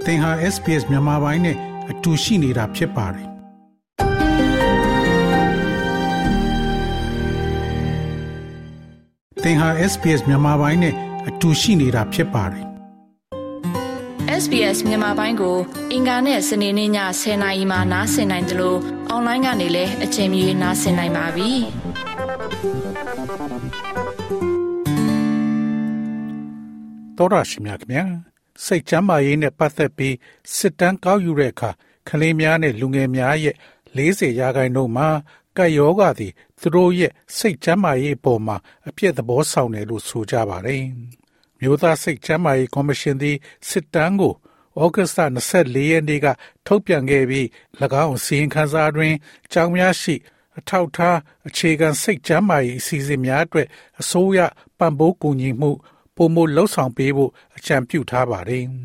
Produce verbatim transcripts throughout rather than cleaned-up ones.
သင်ဟာ เอส พี เอส မြန်မာပိုင်းနဲ့အတူရှိနေတာဖြစ်ပါတယ်။သင်ဟာ เอส พี เอส မြန်မာပိုင်းနဲ့အတူရှိနေတာဖြစ်ပါတယ်။ เอส พี เอส မြန်မာပိုင်းကိုအင်ကာနဲ့စနေနေ့ညဆယ်နာရီမှနားဆင်နိုင်တယ်လို့အွန်လိုင်းကနေလည်းအချိန်မီနားဆင်နိုင်ပါပြီ။တော်ရရှိမြခင်ဗျာစိတ်ချမ်းသာရေးနဲ့ပတ်သက်ပြီးစစ်တမ်းကောက်ယူတဲ့အခါကလေးများနဲ့လူငယ်များရဲ့၄၀ရာခိုင်နှုန်းမှာကပ်ရောဂါသည်သူတို့ရဲ့စိတ်ချမ်းသာရေးပေါ်မှာအပြည့်သဘောဆောင်တယ်လို့ဆိုကြပါတယ်။မြို့သားစိတ်ချမ်းသာရေးကော်မရှင်သည်စစ်တမ်းကိုဩဂတ်စ်လ၂၄ရက်နေ့ကထုတ်ပြန်ခဲ့ပြီး၎င်းစီရင်ခန်းစာတွင်ကျောင်းများရှိအထောက်ထားအခြေခံစိတ်ချမ်းသာရေးအစီအစဉ်များအတွက်အစိုးရပံ့ပိုးကူညီမှုပုံမလှုပ်ဆောင်ပေးဖို့အကြံပြုထားပါတယ်။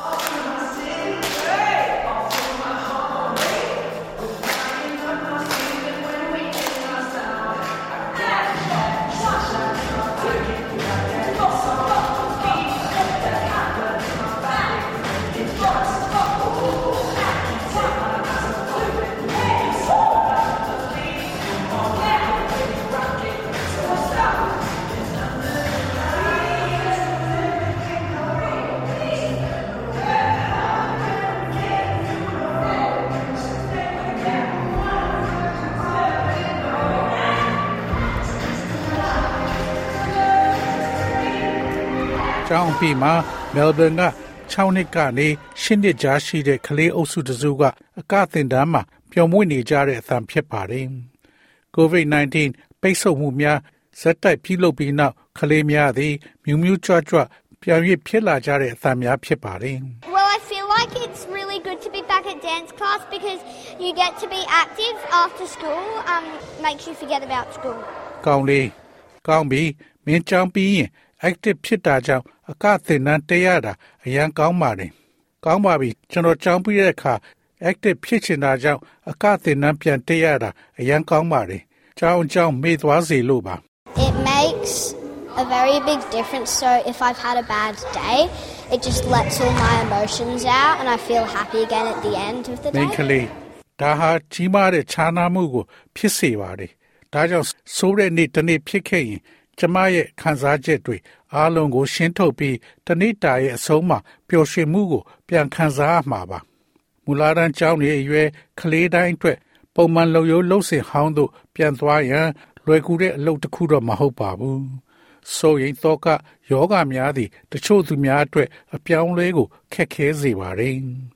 ကျောင်းပြီးမှာမဲလ်ဘန်က၆နှစ်ကနေ၈နှစ်ကြားရှိတဲ့ကလေးအုပ်စုတစုကအကသင်တန်းမှာပျော်မွေ့နေကြတဲ့အသံဖြစ်ပါတယ်။ ကိုဗစ် ၁၉ ပိတ်ဆို့မှုများဇက်တိုက်ပြုလုပ်ပြီးနောက်ကလေးများသည်မြူးမြူးကြွကြွပြောင်းရဖြစ်လာကြတဲ့အသံများဖြစ်ပါတယ်။ Well, I feel like it's really good to be back at dance class because you get to be active after school. Um, makes you forget about school. ကောင်းလေးကောင်းပြီမင်းကျောင်းပြီးရင်active ဖြစ်တာကြောင့်အကသင်တန်းတက်ရတာအရန်ကောင်းပါတယ်။ကောင်းပါပြီကျွန်တော်ကျောင်းပြီးတဲ့အခါ active ဖြစ်ချင်တာကြောင့်အကသင်တန်းပြန်တက်ရတာအရန်ကောင်းပါတယ်။ကျောင်းကျောင်းမေ့သွားစေလို့ပါ။ It makes a very big difference. So if I've had a bad day, it just lets all my emotions out and I feel happy again at the end of the day. မင်းကလေးဒါဟာကြီးမားတဲ့ခြားနားမှုကိုဖြစ်စေပါတယ်။ဒါကြောင့်ဆိုးတဲ့နေ့တစ်နေ့ဖြစ်ခဲ့ရင်ကျမရဲ့ခံစားချက်တွေအားလုံးကိုရှင်းထုတ်ပြီးတနေ့တာရဲ့အဆုံးမှာပျော်ရွှင်မှုကိုပြန်ခံစားရမှာပါမူလာတန်းကျောင်းရဲ့အရွယ်ကလေးတိုင်းအတွက်ပုံမှန်လုံရိုးလှုပ်စင်ဟောင်းတို့ပြန်သွားရန်လွယ်ကူတဲ့အလုပ်တစ်ခုတော့မဟုတ်ပါဘူးဆိုရင်တော့ကယောဂများသည့်တချို့သူများအတွက်အပြောင်းလဲကိုခက်ခဲစေပါတယ်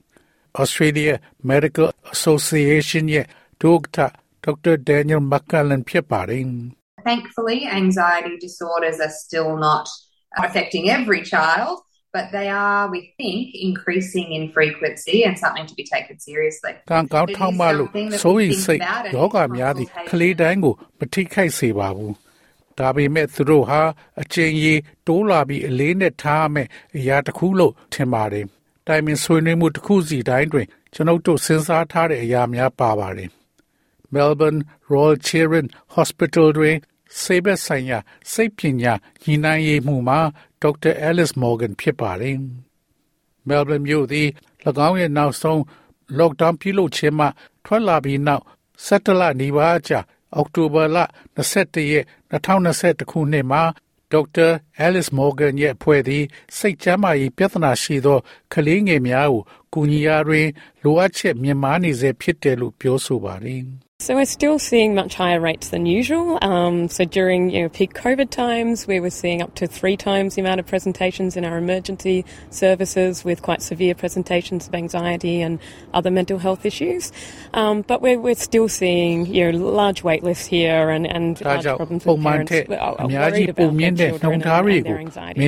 Australia Medical Association ရဲ့ဒုက္ခ Doctor Daniel McCullen ဖြစ်ပါတယ် Thankfully, anxiety disorders are still not affecting every child, but they are, we think, increasing in frequency and something to be taken seriously. ကံကောင်းထောက်မှလို့ဆိုရင်စိတ်ယောဂများသည့်ကလေးတိုင်းကိုမထိခိုက်စေပါဘူး။ဒါပေမဲ့သူတို့ဟာအချိန်ကြီးတိုးလာပြီးအလေးနဲ့ထားမယ်အရာတစ်ခုလို့ထင်ပါတယ်။တိုင်ပင်ဆွေးနွေးမှုတစ်ခုစီတိုင်းတွင်ကျွန်ုပ်တို့စဉ်းစားထားတဲ့အရာများပါပါတယ်။ Melbourne Royal Children Hospital တွင်ဆေးဘက်ဆိုင်ရာစိတ်ပညာညှိနှိုင်းရေးမှူးမှာဒေါက်တာ Alice Morgan ဖြစ်ပါတယ်။ Melbourne မြို့သည်၎င်းရဲ့နောက်ဆုံး lockdown ပြုလုပ်ခြင်းမှထွက်လာပြီးနောက်ဆယ်တလနီးပါးကြာအောက်တိုဘာလ၂၁ရက်၂၀၂၁ခုနှစ်မှာဒေါက်တာ Alice Morgan ရဲ့အဖွဲ့သည်စိတ်ကျန်းမာရေးပြဿနာရှိသောကလေးငယ်များကိုကူညီရာတွင်လိုအပ်ချက်မြင့်မားနေစေဖြစ်တယ်လို့ပြောဆိုပါတယ်။ So we're still seeing much higher rates than usual. Um, so during you know, peak COVID times, we were seeing up to three times the amount of presentations in our emergency services with quite severe presentations of anxiety and other mental health issues. Um, but we're, we're still seeing you know, large wait lists here and, and large problems with parents are, are worried about their children and, and their anxiety.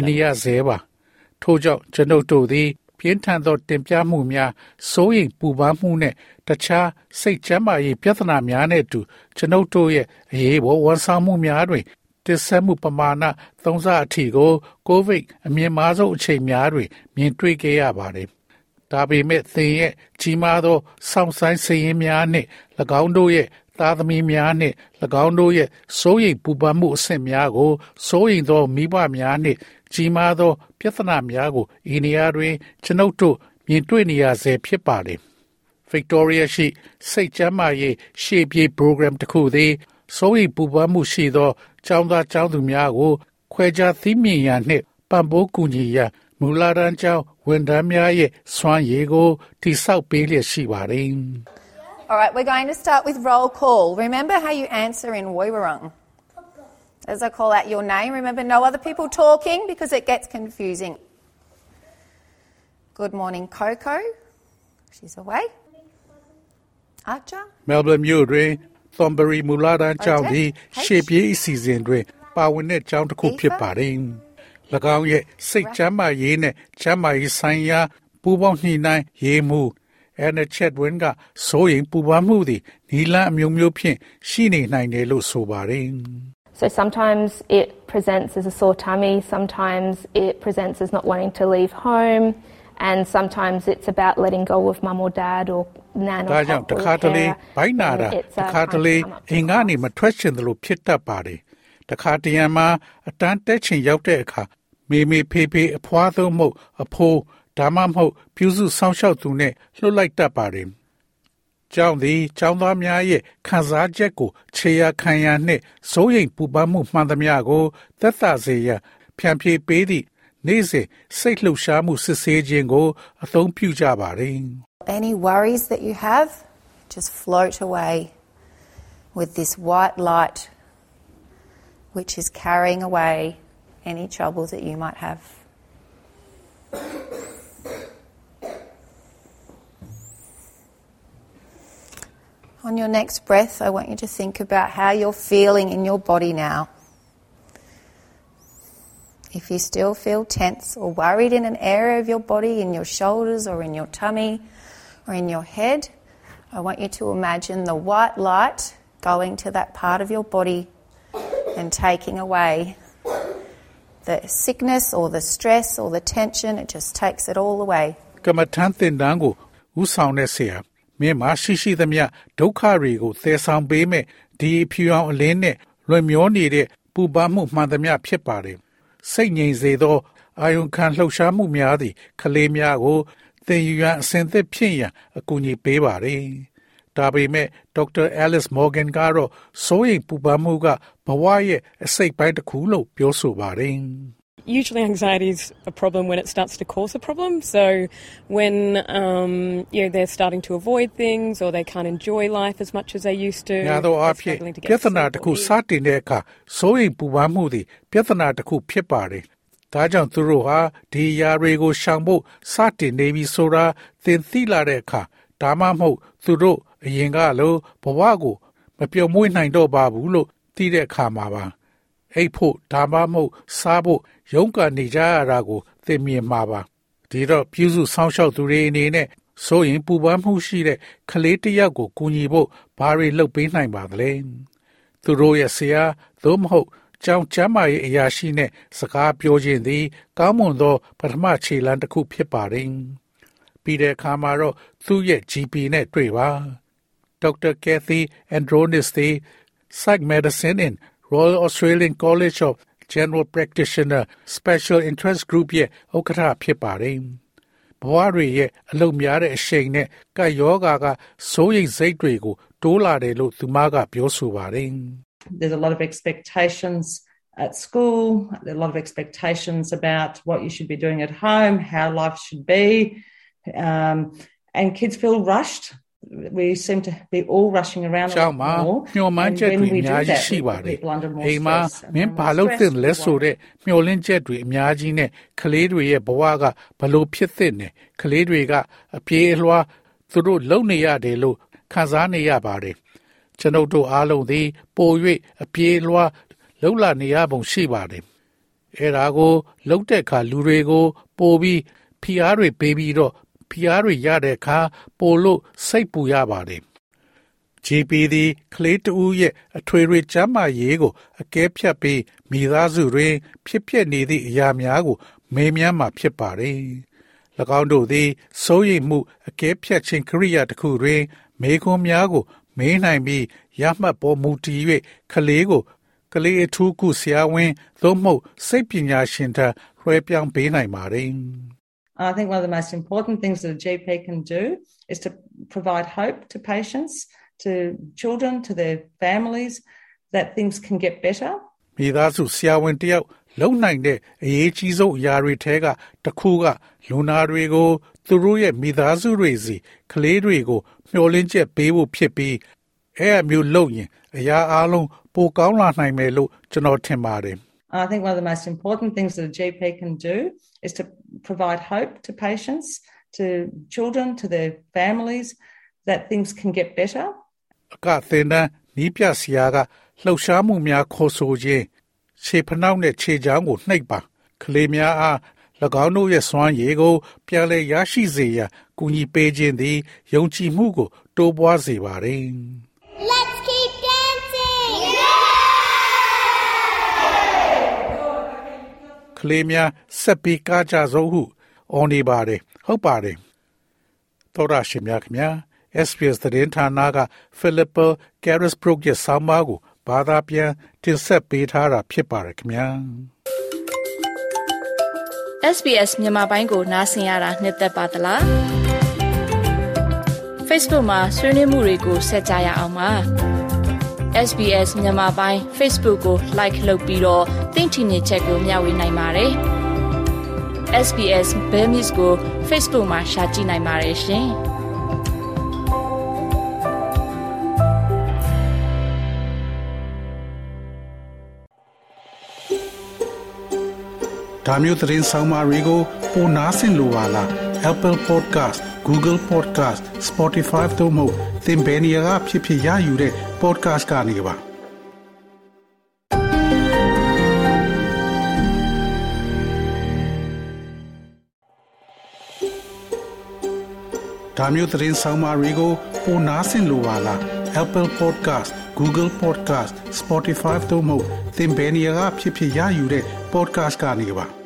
ပြင်းထန်သောတင်ပြမှုများစိုးရိမ်ပူပန်မှုနဲ့တခြားစိတ်ကျန်းမာရေးပြဿနာများနဲ့အတူကျွန်ုပ်တို့ရဲ့အရေးပေါ်ဝန်ဆောင်မှုများတွင်တစ်ဆက်မှုပမာဏသုံးဆအထိကိုကိုဗစ်အမြင့်မားဆုံးအချိန်များတွင်မြင်တွေ့ခဲ့ရပါတယ်။ဒါပေမဲ့သင်ရဲ့ကြီးမားသောစောင့်ဆိုင်စည်ရင်းများနှင့်၎င်းတို့ရဲ့သားသမီးများနှင့်၎င်းတို့ရဲ့စိုးရိမ်ပူပန်မှုအဆင့်များကိုစိုးရိမ်သောမိဘများနှင့်ကြီးမားသောပြဿနာများကိုဤနေရာတွင်ကျွန်ုပ်တို့မြင်တွေ့နေရဆဲဖြစ်ပါတယ်။ Victoria ရှိစိတ်ကျန်းမာရေးရှေ့ပြေး program တစ်ခုသည်စိုးရိမ်ပူပန်မှုရှိသောကျောင်းသားကျောင်းသူများကိုခွဲခြားသိမြင်ရနှင့်ပံ့ပိုးကူညီရန်မူလတန်းကျောင်းဝန်ထမ်းများရဲ့စွမ်းရည်ကိုတည်ဆောက်ပေးလျက်ရှိပါတယ်။ All right, we're going to start with roll call. Remember how you answer in Woiwurrung. As I call out your name, remember no other people talking because it gets confusing. Good morning, Coco. She's away. Archer. Melbourne မြို့တွင် Thornbury မူလတန်းကျောင်းသည်ရှေ့ပြေးအစီအစဉ်တွင်ပါဝင်တဲ့ကျောင်းတစ်ခုဖြစ်ပါတယ်။၎င်းရဲ့စိတ်ကျန်းမာရေးနဲ့ကျန်းမာရေးဆိုင်ရာပူးပေါင်းညှိနှိုင်းရေးမှုAnna Chadwin ကစိုးရိမ်ပူပန်မှုသည်နီလန်းအမျိုးမျိုးဖြင့်ရှိနေနိုင်တယ်လို့ဆိုပါတယ်။ So sometimes it presents as a sore tummy, sometimes it presents as not wanting to leave home, and sometimes it's about letting go of mum or dad or nan or pop or carer. ဒါကြောင့်တစ်ခါတလေဘိုင်းနာတာတစ်ခါတလေအင်ကနေမထွက်ချင်တယ်လို့ဖြစ်တတ်ပါတယ်။တစ်ခါတရံမှာအတန်းတက်ချင်ရောက်တဲ့အခါမေမေဖေဖေအဖွားသုံးမှုအဖိုးဒါမှမဟုတ်ပြုစုဆောင်ရှောက်သူနဲ့လှုပ်လိုက်တတ်ပါတယ်။ကျောင်းသည်ကျောင်းသားများရဲ့ခံစားချက်ကိုခြေရာခံရနှင့်စိုးရိမ်ပူပန်မှုမှန်သမျှကိုသက်သာစေရန်ဖြန့်ဖြေပေးသည့်နေ့စဉ်စိတ်လှုပ်ရှားမှုစစ်ဆေးခြင်းကိုအသုံးပြုကြပါတယ်။ Any worries that you have, just float away with this white light which is carrying away any troubles that you might have. On your next breath, I want you to think about how you're feeling in your body now. If you still feel tense or worried in an area of your body, in your shoulders or in your tummy or in your head, I want you to imagine the white light going to that part of your body and taking away the sickness or the stress or the tension. It just takes it all away. ကမ္မထန်တင်တန်းကိုဥဆောင်တဲ့ဆရာမြင်မရှိရှိသမျှဒုက္ခတွေကိုသယ်ဆောင်ပေးမဲ့ဒီဖြူအောင်အလင်းနဲ့လွင်မျောနေတဲ့ပူပန်မှုမှန်သမျှဖြစ်ပါတယ်စိတ်ငြိမ်စေသောအာယုံခံလှုပ်ရှားမှုများသည့်ကလေးများကိုသင်ယူရန်အစဉ်သစ်ဖြစ်ရန်အကူအညီပေးပါတယ်ဒါပေမဲ့ဒေါက်တာ Alice Morgan ကတော့စိုးရိမ်ပူပန်မှုကဘဝရဲ့အစိတ်ပိုင်းတစ်ခုလို့ပြောဆိုပါတယ် Usually anxiety is a problem when it starts to cause a problem. So when um, you know, they're starting to avoid things or they can't enjoy life as much as they used to. ညာတော့အဖြစ်ပြဿနာတစ်ခုစတင်တဲ့အခါစိုးရိမ်ပူပန်မှုသည်ပြဿနာတစ်ခုဖြစ်ပါတယ်။ဒါကြောင့်သူတို့ဟာဒီຢာတွေကိုရှောင်ဖို့စတင်နေပြီဆိုတာသင်သိလာတဲ့အခါဒါမှမဟုတ်သူတို့အရင်ကလိုဘဝကိုမပြုံမွေးနိုင်တော့ပါဘူးလို့သိတဲ့အခါမှာပါအိတ်ဖို့ဒါမှမဟုတ်စားဖို့ရုန်းကန်နေကြရတာကိုသိမြင်မှာပါဒီတော့ပြုစုဆောင်းလျှောက်သူတွေအနေနဲ့စိုးရင်ပူပန်မှုရှိတဲ့ကလေးတစ်ယောက်ကိုကူညီဖို့ဘာတွေလုပ်ပေးနိုင်ပါသလဲသူတို့ရဲ့ဆရာသို့မဟုတ်ကျောင်းကျမ်းမာရေးအရာရှိနဲ့စကားပြောခြင်းသည်ကောင်းမွန်သောပထမခြေလှမ်းတစ်ခုဖြစ်ပါတယ်ပြီးတဲ့အခါမှာတော့သူ့ရဲ့ G P နဲ့တွေ့ပါဒေါက်တာ Kathy Andronis သည် Psych Medicine in Royal Australian College of General Practitioner Special Interest Group ရဲ့ဥက္ကဋ္ဌဖြစ်ပါတယ်။ဘဝတွေရဲ့အလုံများတဲ့အရှိန်နဲ့ကပ်ရောဂါကစိုးရိမ်စိတ်တွေကိုတိုးလာတယ်လို့သူမကပြောဆိုပါတယ်။ There's a lot of expectations at school, there are a lot of expectations about what you should be doing at home, how life should be, um, and kids feel rushed.We seem to be all rushing around a lot more. မျှော်မှန်းချက်တွေအများကြီးရှိပါတယ်။အိမ်မှာမင်းဘာလို့သိလဲဆိုတဲ့မျှော်လင့်ချက်တွေအများကြီးနဲ့ကလေးတွေရဲ့ဘဝကဘလို့ဖြစ်သင့်တယ်။ကလေးတွေကအပြေးအလွှားသူတို့လုံနေရတယ်လို့ခံစားနေရပါတယ်။ကျွန်ုပ်တို့အားလုံးသည်ပို၍အပြေးအလွှားလှုပ်လာနေရပုံရှိပါတယ်။အဲဒါကိုလှုပ်တဲ့အခါလူတွေကိုပိုပြီးဖိအားတွေပေးပြီးတော့ဖိအားတွေရတဲ့အခါပိုလို့စိတ်ပူရပါတယ် G P သည်ကလေးတဦးရဲ့အထွေထွေကျန်းမာရေးကိုအကဲဖြတ်ပြီးမိသားစုတွင်ဖြစ်ပျက်နေသည့်အရာများကိုမေးမြန်းမှာဖြစ်ပါတယ်၎င်းတို့သည်စိုးရိမ်မှုအကဲဖြတ်ခြင်းကိရိယာတစ်ခုတွင်မေးခွန်းများကိုမေးနိုင်ပြီးရမှတ်ပေါ်မူတည်၍ကလေးကိုကလေးအထူးကုဆရာဝန်သို့မဟုတ်စိတ်ပညာရှင်ထံလွှဲပြောင်းပေးနိုင်ပါတယ် I think one of the most important things that a G P can do is to provide hope to patients, to children, to their families, that things can get better. မိသားစုဆရာဝန်တယောက်လုံနိုင်တဲ့အရေးကြီးဆုံးအရာတွေထဲကတစ်ခုကလူနာတွေကိုသူတို့ရဲ့မိသားစုတွေစီကလေးတွေကိုမျှော်လင့်ချက်ပေးဖို့ဖြစ်ပြီးအဲ့အမျိုးလုပ်ရင်အရာအလုံးပိုကောင်းလာနိုင်မယ်လို့ကျွန်တော်ထင်ပါတယ် I think one of the most important things that a G P can do is to provide hope to patients, to children, to their families, that things can get better. အကသင်တန်းနီးပြဆရာကလှုပ်ရှားမှုများခေါ်ဆိုခြင်းခြေဖနှောက်နဲ့ခြေချောင်းကိုနှိပ်ပါကလေးများအား၎င်းတို့ရဲ့စွမ်းရည်ကိုပြန်လည်ရရှိစေရန်ကူညီပေးခြင်းသည်ယုံကြည်မှုကိုတိုးပွားစေပါတယ် Let's keep dancing! ကလေးများဆက်ပြီးကားကြစို့ဟုအော်နေပါတယ်ဟုတ်ပါတယ်သောရရှိမြခင်များ S B S သတင်းဌာနက Philippa Carisbrook ရဲ့ဆောင်းပါးကိုဘာသာပြန်တင်ဆက်ပေးထားတာဖြစ်ပါတယ်ခင်ဗျာ S B S မြန်မာပိုင်းကိုနားဆင်ရတာနှစ်သက်ပါသလား Facebook မှာဆွေးနွေးမှုတွေကိုဆက်ကြရအောင်ပါ S B S မြန်မာပိုင်း Facebook ကို like လုပ်ပြီးတော့သင်ချင်တဲ့ချက်ကိုမျှဝေနိုင်ပါတယ် S B S Burmese ကို Facebook မှာ share ကြည့်နိုင်ပါတယ်ရှင်ဒါမျိုးသတင်းဆောင်မတွေကိုပိုနားဆင်လိုပါလား Apple Podcast, Google Podcast, Spotify တို့မှာသင်ပင်ရာဖြစ်ဖြစ်ရယူတဲ့ podcast ကနေပါဒါမျိုးသတင်းဆောင်မတွေကိုပိုနားဆင်လိုပါလား Apple Podcast, Google Podcast, Spotify တို့မှာသင်ပင်ရာဖြစ်ဖြစ်ရယူတဲ့ podcast ကနေပါ